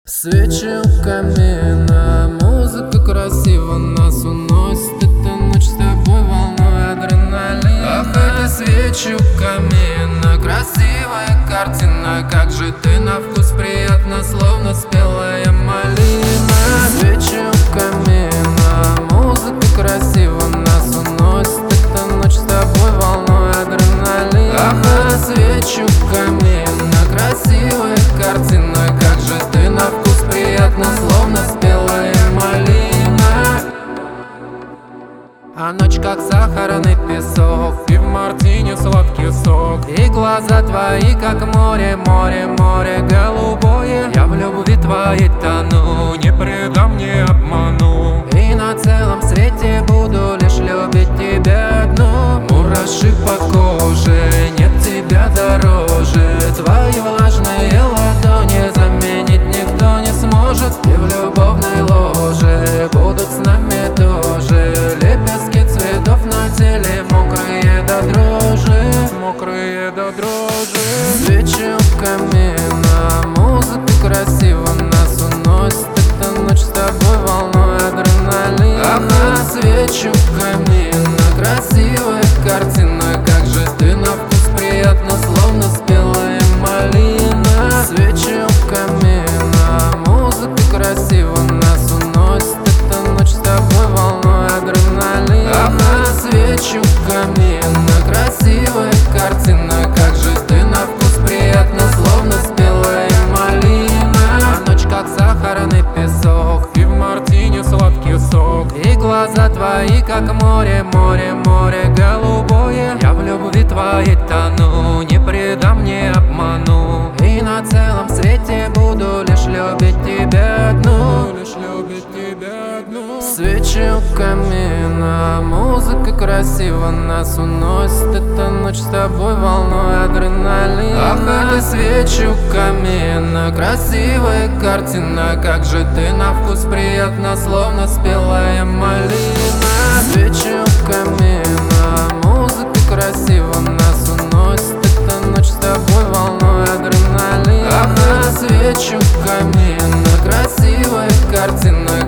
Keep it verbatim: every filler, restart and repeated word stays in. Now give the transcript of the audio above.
Свечи у камина, музыка красиво нас уносит. Эта ночь с тобой волной адреналин. Ах, эти свечи у камина, красивая картина. Как же ты на вкус приятно, словно спелая малина. Свечи у камина, музыка красиво нас уносит. Эта ночь с тобой волной адреналин. Ах, эти свечи у камина, красивая картина. Как же ты на вкус приятно, словно спелая малина. А ночь как сахарный песок, и в мартине сладкий сок. И глаза твои как море, море, море голубое. Я в любви твоей тону, не предам, не обману. И на целом свете буду лишь любить тебя одну. Мураши по коже, нет тебя дороже. Твои влажные ладони заменить никто не сможет. И в любовной ложе будут с нами тоже. Лепестки цветов на теле, мокрые до дрожи, мокрые до дрожи. Свечи у камина, музыка красиво нас уносит. Эта ночь с тобой волной адреналин. Ага, свечи у камина, красивая картина. Как же ты на вкус приятно, словно спелая малина. Свечи у камина, музыка красиво нас уносит. Эта ночь с тобой волной адреналин. Ага, свечи у камина, красивая картина. Как же ты на вкус приятно, словно спелая малина. А ночь как сахарный песок, и в мартине сладкий сок. И глаза твои как море, море, море голубое. Я в любви твоей тону, не предам, не обману. И на целом свете буду лишь любить тебя одну, лишь любить тебя одну. Свечи у камина, музыка красиво нас уносит. Эта ночь с тобой волной адреналин. Ах, эти свечи у камина, красивая картина. Как же ты на вкус приятно, словно спелая малина. Свечи у камина, музыка красиво нас уносит. Эта ночь с тобой волной адреналин. Ах, свечи у камина, красивая картина.